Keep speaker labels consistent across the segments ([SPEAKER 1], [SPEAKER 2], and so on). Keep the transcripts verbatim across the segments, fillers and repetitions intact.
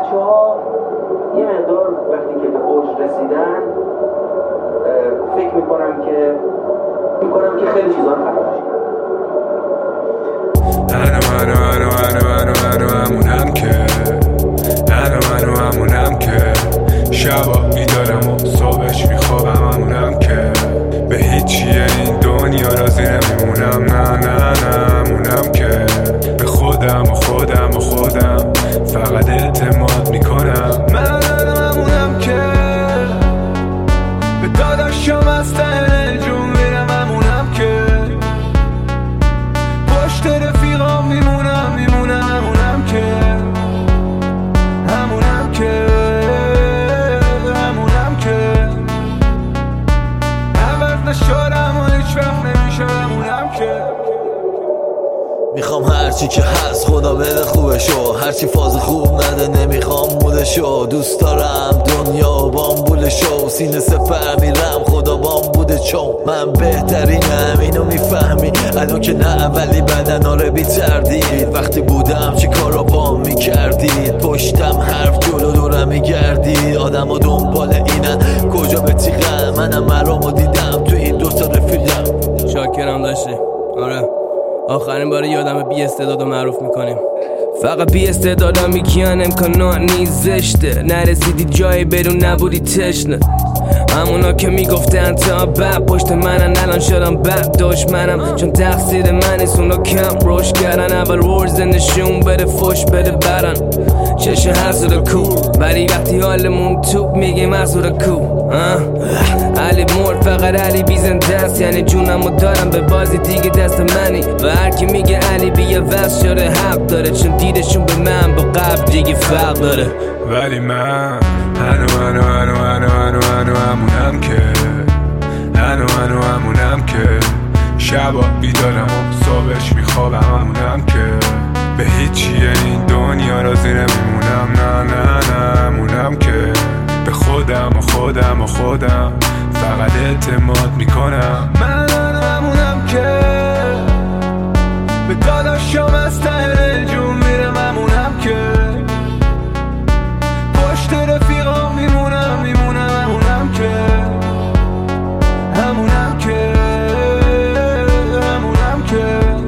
[SPEAKER 1] بچه ها یه مقدار وقتی که به اوج رسیدن فکر میکنم که میکنم که خیلی چیزا رو فراموش کردم.
[SPEAKER 2] منو منو منو منو منو منو همونم که منو منو همونم که شبا بیدارم و صبحش میخوابم همونم که به هیچیه این دنیا راضی نمیمونم. نه نه نه همونم که به خودم و خودم و خودم فقط اعتماد میکنم. من همونم که به داداشم از ته جون میرم. همونم که پشت رفیقام میمونم میمونم. همونم که همونم که همونم که عوض نشدم و هیچ وقت نمیشه. همونم که
[SPEAKER 3] میخوام هرچی که هست خدا بده خوبشو، هرچی فاز خوب نده نمیخوام مودشو. دوست دارم دنیا بامبولشو، سینه سپر میرم خدا بام بوده چون من بهترینم. اینو میفهمی الان که نه ولی بدن آره بی تردید. وقتی بودم چی کارا بام میکردید، پشتم حرف جلو دورم میگردید. آدم ها دنبال اینن کجا به تیغم، منم مرامو دیدم تو این دوتا رفیقم.
[SPEAKER 4] شاکرم داشتی آره آخرین بار یادم بی استعدادو معروف میکنیم. فقط بی استعدادا میگن امکانات نیست زشته، نرسیدی جایی بدون نبودی تشنه. همونا که میگفتن تا بعد پشت منن الان شدم بعد دشمنم، چون تقصیر من نیست اونا کم روش کردن. اول ورز نشون بده فش بده برن چشه حسود کو، ولی وقتی حالمون توپ میگیم حسود کو. علی مرد فقط علی بیزنده است، یعنی جونمو دارم به بازی دیگه دست منی. و هر کی میگه علی بیه وست شده حق داره، چون دیدشون به من با قبل دیگه فرق داره.
[SPEAKER 2] ولی من هنو هنو هنو هنو هنو هنو همونم که هنو هنو همونم که شبا بیدارم و صبحش میخوابم. همونم که به هیچیه این دنیا راضی نمیمونم. نه نه نه همونم که به خودم و خودم و خودم فقط اعتماد میکنم. من همونم که به داداشم از ته جون میرم. همونم که پشت رفیقام میمونم میمونم. همونم که همونم که همونم که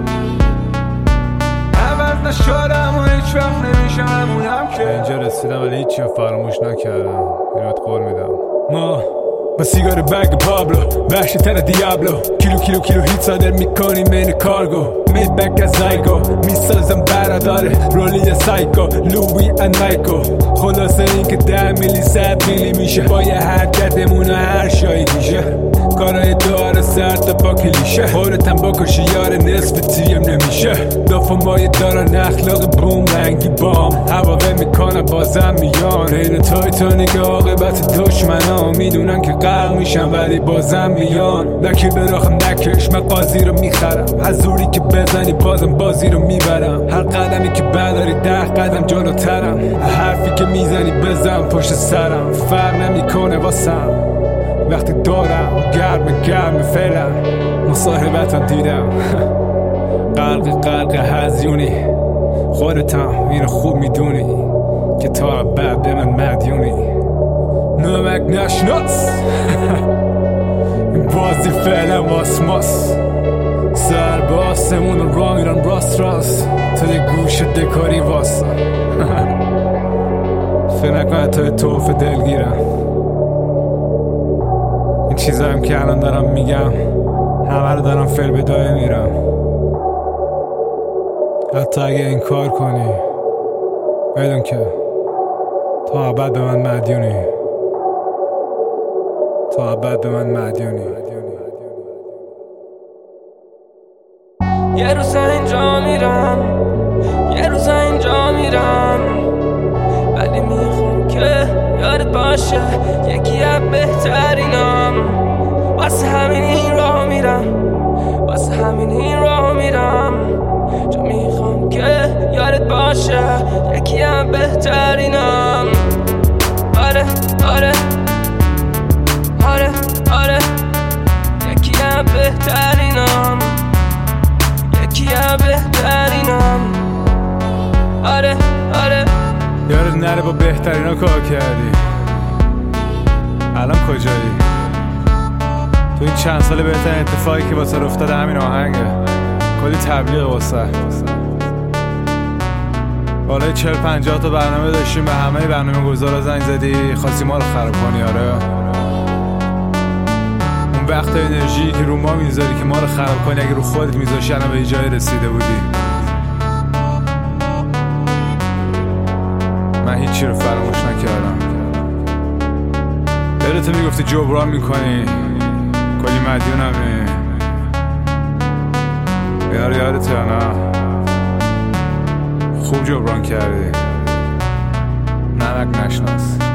[SPEAKER 2] عوض نشدم و هیچ وقت نمیشم. همونم که اینجا رسیدم ولی هیچی فراموش نکردم. اینات قول میدم ما با سیگار بگ پابلو وحشی تر دیابلو، کیلو کیلو کیلو هیت صادر میکنیم این کارگو. مید بک از زایگو میسازم براداره رولی سایکو لوی انایکو. خلاصه این که ده میلی صد میلی میشه با یه حرکتمون و هر شایی دیشه. کارای داره سر تا با کلیشه، خودتم بکشی یار نصف تیم نمیشه. دافمای دارن اخلاق بوم رنگی بام، هواوه میکنن بازم میان. غیر تایتانیک عاقبت دشمنا میدونن که غرق میشن ولی بازم میان. وکیل براخم نکش من قاضی رو میخرم، حضوری که بزنی بازم بازی رو میبرم. هر قدمی که برداری ده قدم جلوترم، حرفی که میزنی بزن پشت سرم. فرق نمیکنه واسم وقتی دارم گرم گرم فعلا. مصاحبتم دیدم غرق غرق هزیونی، خودتم اینو خوب میدونی که تا بعد به من مدیونی. نمک نشناس این بازی فعلا واسماس. سر به آسمون و را میرن راست راست تا یه گوش دکاری واسا. فکر نکنه تا توف دلگیرم. این چیزا که الان دارم میگم همه رو دارم فعل به دایه میرم. حتی اگه این کار کنی بدون که تا ابد به من مدیونی. تا ابد به من مدیونی.
[SPEAKER 4] یه روز اینجا میرم یه روز اینجا میرم، ولی میخوام که یادت باشه یکی از بهترینم. واسه همین این راه میرم واسه همین این راه میرم، چون میخوام که یادت باشه یکی از بهترینم. آره آره آره آره یکی از بهترینم، یکی از بهترینم. آره آره
[SPEAKER 2] یادمون نره با بهترین ها کار کردی. الان کجایی؟ تو این چند سال بهترین اتفاقی که واسه افتاده همین آهنگه. کلی تبلیغ واسه بالای چهل پنجاه تا برنامه داشتیم، به همه برنامه گذارا زنگ زدی خواستی ما رو خراب کنی. آره اون وقت انرژی که رو ما میذاری که ما رو خراب کنی، اگه رو خودت میذاشی الان به جای رسیده بودی. من هیچی رو فراموش نکردم. دلت میگفتی جبران میکنی، کلی مدیونمی. یار یارت یا نه؟ خوب جبران کردی، نمک نشناس.